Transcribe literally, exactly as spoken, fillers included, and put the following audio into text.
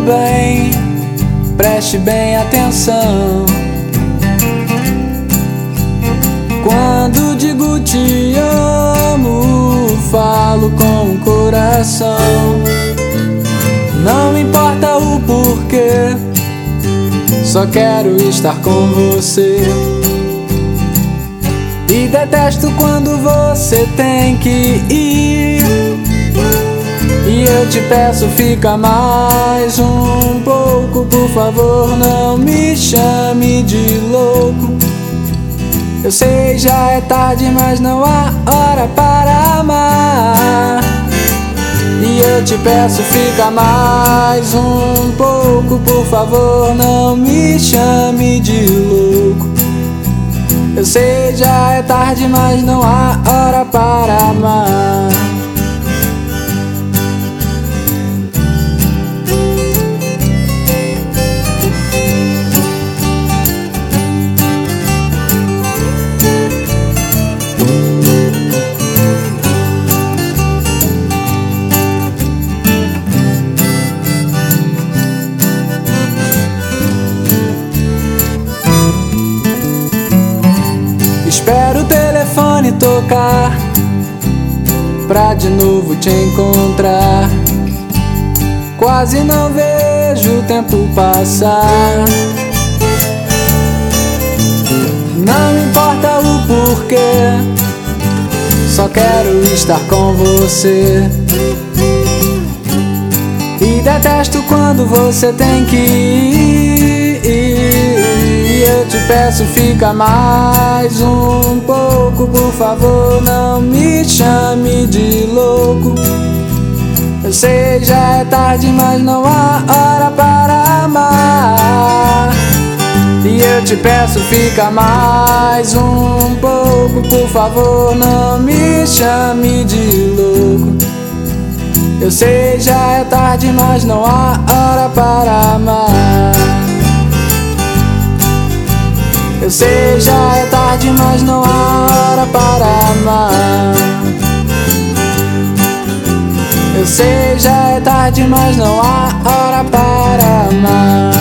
bem, preste bem atenção. Quando digo te amo, falo com o coração. Não importa o porquê, só quero estar com você. E detesto quando você tem que ir, e eu te peço, fica mais um pouco, por favor, não me chame de louco. Eu sei, já é tarde, mas não há hora para amar. E eu te peço, fica mais um pouco, por favor, não me chame de louco. Eu sei, já é tarde, mas não há hora para amar. Espero o telefone tocar pra de novo te encontrar. Quase não vejo o tempo passar. Não importa o porquê, só quero estar com você. E detesto quando você tem que ir. Eu te peço, fica mais um pouco, por favor, não me chame de louco. Eu sei, já é tarde, mas não há hora para amar. E eu te peço, fica mais um pouco, por favor, não me chame de louco. Eu sei, já é tarde, mas não há hora para amar. Eu sei, já é tarde, mas não há hora para amar. Eu sei, já é tarde, mas não há hora para amar.